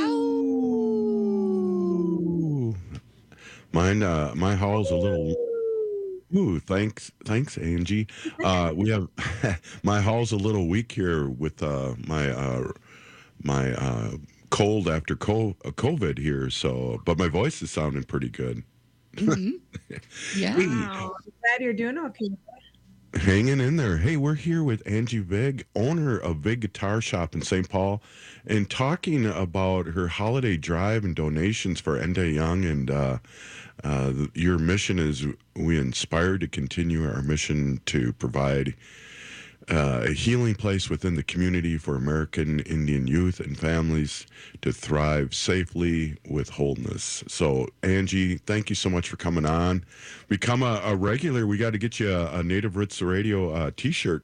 Mine, uh, my hall's a little. Ooh, thanks, thanks, Angie. Uh, we have my hall's a little weak here with uh, my uh, my uh, cold after co- COVID here. So, but my voice is sounding pretty good. Mm-hmm. Yeah. Wow. I'm glad you're doing okay. Hanging in there. Hey, we're here with Angie Vig, owner of Vig Guitar Shop in Saint Paul, and talking about her holiday drive and donations for Enda Young. And uh, uh, your mission is we inspire to continue our mission to provide uh, a healing place within the community for American Indian youth and families to thrive safely with wholeness. So, Angie, thank you so much for coming on. Become a, a regular. We got to get you a, a Native Roots Radio uh, T-shirt.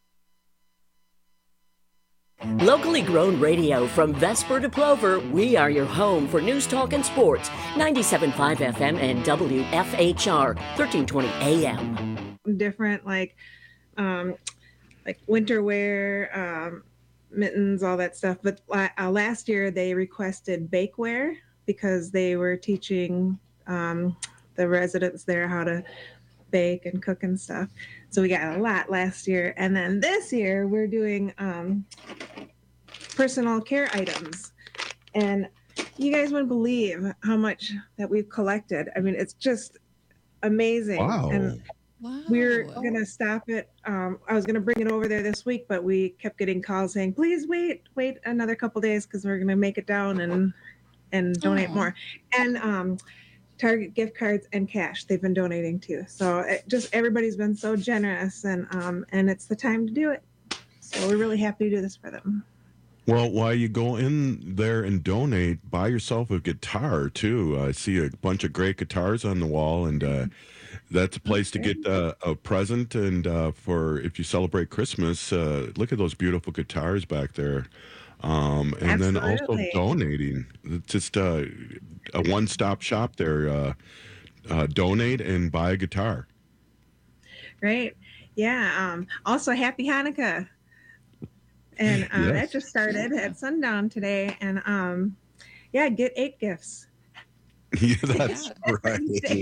Locally grown radio from Vesper to Plover, we are your home for news, talk, and sports. ninety-seven point five F M and W F H R, thirteen twenty A M. Different, like, um, like winter wear, um, mittens, all that stuff. But uh, last year they requested bakeware because they were teaching um, the residents there how to bake and cook and stuff. So we got a lot last year. And then this year we're doing um, personal care items. And you guys wouldn't believe how much that we've collected. I mean, it's just amazing. Wow. And Wow. we're going to stop it. Um, I was going to bring it over there this week, but we kept getting calls saying, please wait, wait another couple days because we're going to make it down and and donate Aww. more. And um, Target gift cards and cash they've been donating too. So it just everybody's been so generous, and um, and it's the time to do it. So we're really happy to do this for them. Well, while you go in there and donate, buy yourself a guitar, too. I see a bunch of great guitars on the wall, and uh, that's a place to get uh, a present. And uh, for if you celebrate Christmas, uh, look at those beautiful guitars back there. Um, and then also Absolutely. donating. It's just uh, a one-stop shop there. Uh, uh, donate and buy a guitar. Right. Yeah. Um, also, happy Hanukkah. And uh, Yes. that just started at sundown today. And um, yeah, get eight gifts. Yeah, that's right.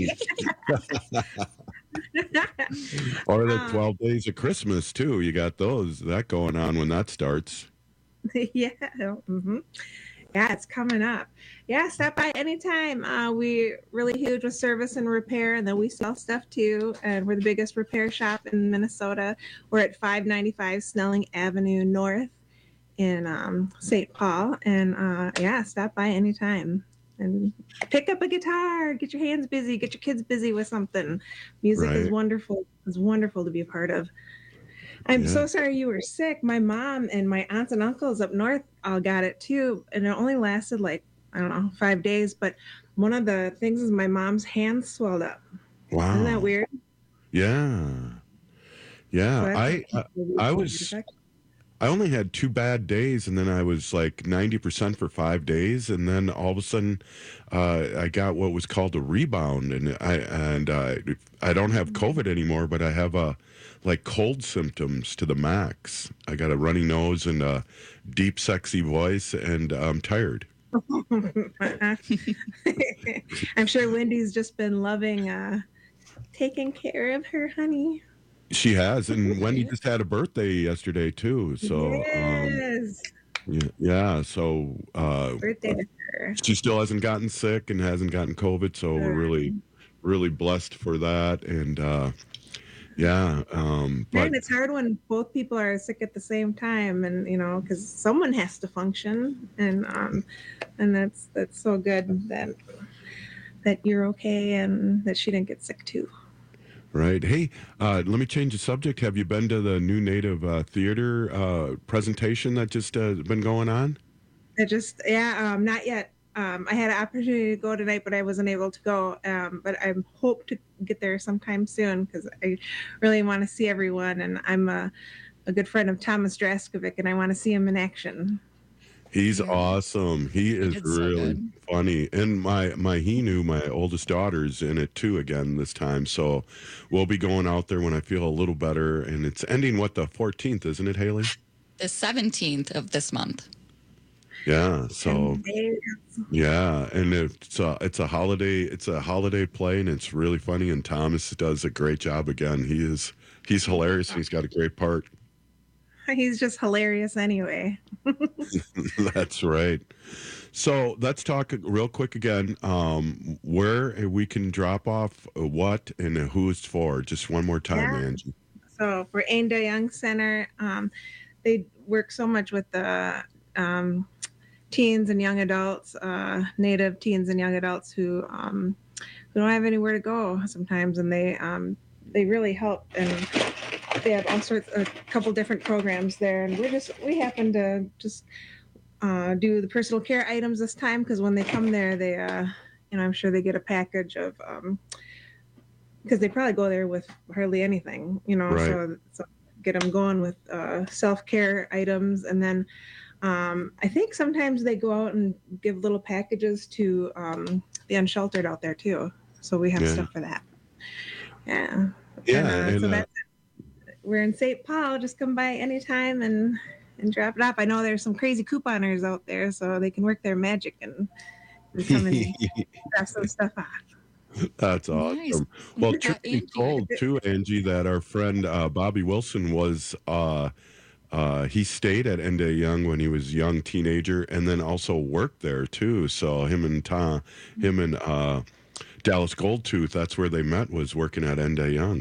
Or the Um, twelve days of Christmas, too. You got those, that going on when that starts. yeah. hmm Yeah, it's coming up. Yeah, stop by anytime. Uh, we really huge with service and repair, and then we sell stuff too. And we're the biggest repair shop in Minnesota. We're at five ninety-five Snelling Avenue North in um, Saint Paul. And uh, yeah, stop by anytime and pick up a guitar. Get your hands busy. Get your kids busy with something. Music is Right. wonderful. It's wonderful to be a part of. I'm Yeah. so sorry you were sick. My mom and my aunts and uncles up north all got it too. And it only lasted like, I don't know, five days. But one of the things is my mom's hands swelled up. Wow. Isn't that weird? Yeah. Yeah. So I, that's- I I was I only had two bad days, and then I was like ninety percent for five days, and then all of a sudden, uh, I got what was called a rebound, and I and uh, I don't have COVID anymore, but I have a like cold symptoms to the max. I got a runny nose and a deep, sexy voice, and I'm tired. I'm sure Wendy's just been loving uh, taking care of her honey. She has, and Wendy just had a birthday yesterday too. So um, yes. yeah, yeah, so uh, Birthday to her. she still hasn't gotten sick and hasn't gotten COVID, so we're really, really blessed for that. And uh, yeah, um, Yeah, but and it's hard when both people are sick at the same time, and you know, because someone has to function, and um, and that's that's so good that that you're okay and that she didn't get sick too. right. Hey, uh, let me change the subject. Have you been to the new Native uh, Theater uh, presentation that just uh, been going on? I just yeah, um, not yet. Um, I had an opportunity to go tonight, but I wasn't able to go. Um, but I hope to get there sometime soon because I really want to see everyone, and I'm a, a good friend of Thomas Draskovic, and I want to see him in action. He's awesome. He is did so really good. funny. And my my Hinu, my oldest daughter's in it too again this time. So we'll be going out there when I feel a little better. And it's ending what, the fourteenth, isn't it, Haley? The seventeenth of this month. Yeah. So yeah, and it's a it's a holiday it's a holiday play, and it's really funny. And Thomas does a great job again. He is he's hilarious, and he's got a great part. He's just hilarious anyway. That's right. So let's talk real quick again. Um, where we can drop off what and who it's for. Just one more time, Yeah. Angie. So for Enda Young Center, um, they work so much with the um, teens and young adults, uh, Native teens and young adults who um, who don't have anywhere to go sometimes, and they um, they really help. And they have all sorts, a couple different programs there, and we're just we happen to just uh, do the personal care items this time because when they come there, they uh, you know I'm sure they get a package of. Um, Because they probably go there with hardly anything, you know, Right. so, so get them going with uh, self-care items. And then um, I think sometimes they go out and give little packages to um, the unsheltered out there too. So we have Yeah. stuff for that. Yeah. Yeah, And, uh, and, so uh, that's it. We're in Saint Paul. Just come by anytime and, and drop it off. I know there's some crazy couponers out there, so they can work their magic and, and come and drop some stuff off. That's awesome. Nice. Well, Yeah, truth be Angie. told, too, Angie, that our friend uh, Bobby Wilson was, uh, uh, he stayed at Enda Young when he was a young teenager and then also worked there, too. So him and Tom, him and uh, Dallas Goldtooth, that's where they met, was working at Enda Young.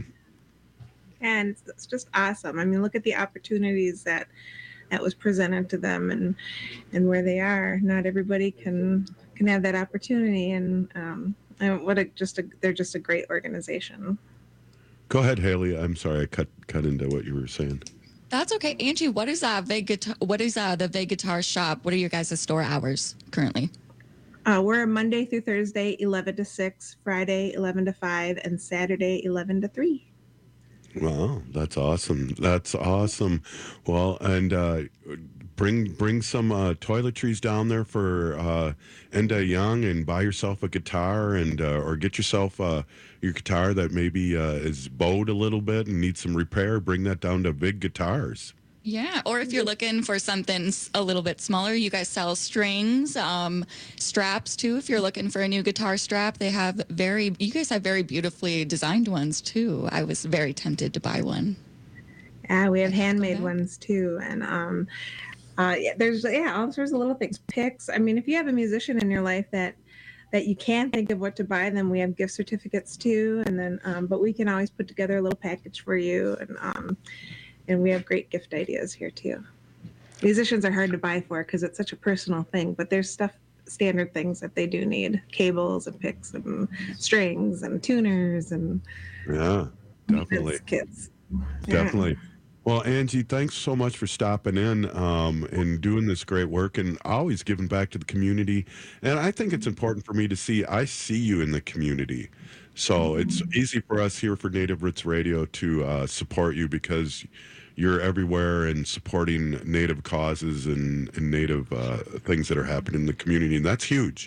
And it's, it's just awesome. I mean, look at the opportunities that that was presented to them and and where they are. Not everybody can can have that opportunity, and um, and what a just a they're just a great organization. Go ahead, Haley. I'm sorry, I cut cut into what you were saying. That's okay. Angie, what is uh, Vague Guitar, what is uh, the Vague Guitar Shop? What are your guys' store hours currently? Uh, we're Monday through Thursday, eleven to six, Friday, eleven to five, and Saturday, eleven to three. Wow, that's awesome. That's awesome. Well, and uh, bring bring some uh, toiletries down there for uh, Enda Young, and buy yourself a guitar, and uh, or get yourself uh, your guitar that maybe uh, is bowed a little bit and needs some repair. Bring that down to Big Guitars. Yeah, or if you're looking for something s- a little bit smaller, you guys sell strings, um, straps too. If you're looking for a new guitar strap, they have very, you guys have very beautifully designed ones too. I was very tempted to buy one. Yeah, we have handmade ones too, and um, uh, yeah, there's yeah all sorts of little things. Picks. I mean, if you have a musician in your life that that you can't think of what to buy, then we have gift certificates too, and then um, but we can always put together a little package for you, and um, and we have great gift ideas here too. Musicians are hard to buy for because it's such a personal thing, but there's stuff standard things that they do need: cables and picks and strings and tuners and Yeah, definitely. kits. Definitely. Well, Angie, thanks so much for stopping in um, and doing this great work and always giving back to the community. And I think it's important for me to see, I see you in the community. So it's easy for us here for Native Roots Radio to uh, support you because you're everywhere and supporting Native causes and, and Native uh, things that are happening in the community. And that's huge.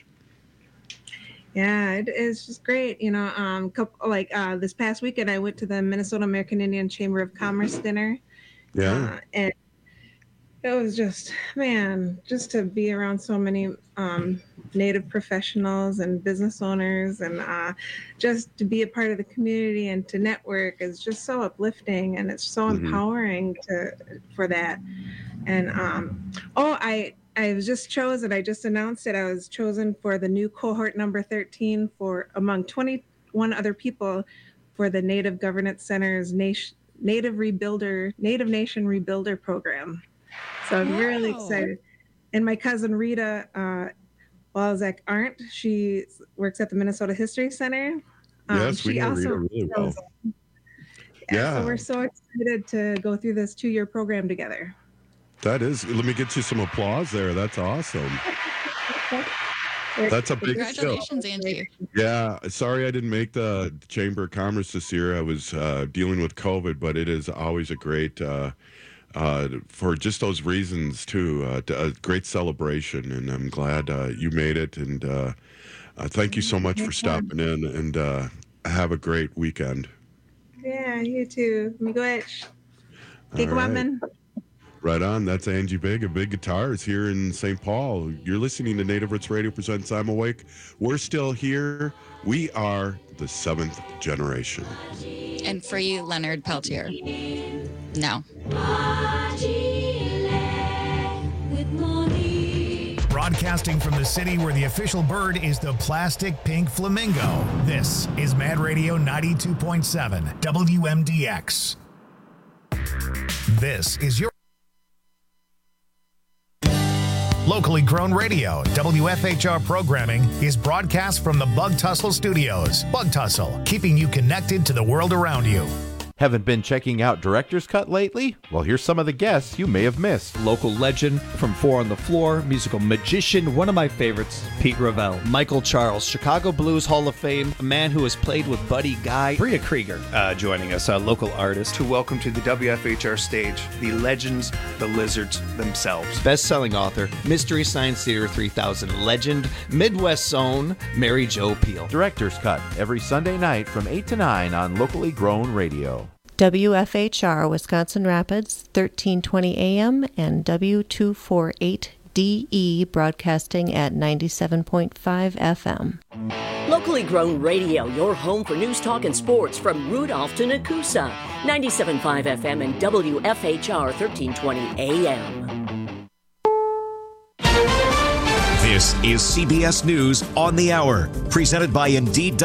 Yeah, it is just great. You know, um, couple, like uh, this past weekend, I went to the Minnesota American Indian Chamber of Commerce dinner. Yeah. Uh, and it was just, man, just to be around so many um, Native professionals and business owners and uh, just to be a part of the community and to network is just so uplifting, and it's so Mhm. empowering to for that. And um, oh, I I was just chosen. I just announced it. I was chosen for the new cohort number thirteen for among twenty-one other people for the Native Governance Center's nation, Native Rebuilder, Native Nation Rebuilder program. So I'm really Wow. excited. And my cousin Rita uh, Walzak Arndt, she works at the Minnesota History Center. Um, Yes, we she know also Rita really well. yeah, Yeah. So we're so excited to go through this two-year program together. That is, let me get you some applause there. That's awesome. That's a big deal. Congratulations, Angie. Yeah, sorry I didn't make the Chamber of Commerce this year. I was uh, dealing with COVID, but it is always a great, uh, uh, for just those reasons too, uh, a great celebration, and I'm glad uh, you made it. And uh, uh, thank you so much for stopping in, and uh, have a great weekend. Yeah, you too. Miigwech. All right. Kikwaman. Right on. That's Angie Big of Big Guitars here in Saint Paul. You're listening to Native Roots Radio presents I'm Awake. We're still here. We are the seventh generation. And free Leonard Peltier. No. Broadcasting from the city where the official bird is the plastic pink flamingo. This is Mad Radio ninety-two point seven W M D X. This is your locally grown radio. W F H R programming is broadcast from the Bug Tussle Studios. Bug Tussle, keeping you connected to the world around you. Haven't been checking out Director's Cut lately? Well, here's some of the guests you may have missed. Local legend from Four on the Floor, musical magician, one of my favorites, Pete Ravel. Michael Charles, Chicago Blues Hall of Fame, a man who has played with Buddy Guy. Bria Krieger uh, joining us, a local artist. To welcome to the W F H R stage, the legends, the lizards themselves. Best-selling author, Mystery Science Theater three thousand legend, Midwest's own Mary Jo Peel. Director's Cut, every Sunday night from eight to nine on locally grown radio. W F H R Wisconsin Rapids, thirteen twenty A M and W two forty-eight D E broadcasting at ninety-seven point five F M. Locally grown radio, your home for news, talk, and sports from Rudolph to Nakusa. ninety-seven point five F M and W F H R thirteen twenty A M. This is C B S News on the Hour, presented by Indeed.